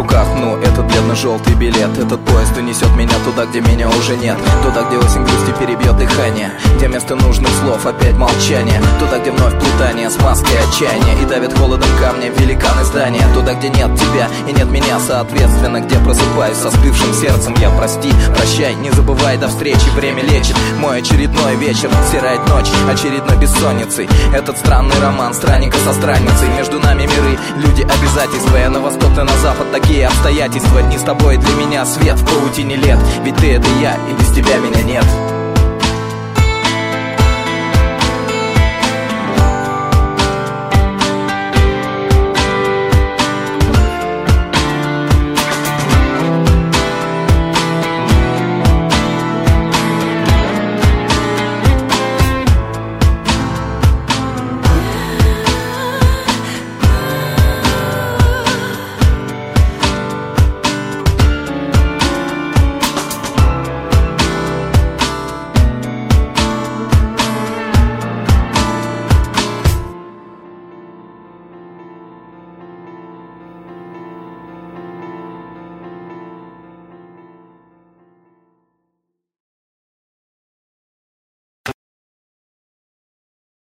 руках, ну, это бледно-желтый билет. Этот поезд унесет меня туда, где меня уже нет. Туда, где осень грусти перебьет дыхание, где вместо нужных слов опять молчание. Туда, где вновь плутание с маской отчаяния и давит холодом камня великаны здания. Туда, где нет тебя и нет меня, соответственно, где просыпаюсь со остывшим сердцем. Я прости, прощай, не забывай, до встречи. Время лечит мой очередной вечер, стирает ночь очередной бессонницей. Этот странный роман странника со странницей. Между нами миры, люди, обязательства. Я на восток, ты на запад, такие обстоятельства. Дни с тобой для меня свет в паутине лет. Ведь ты это я, и без тебя меня нет.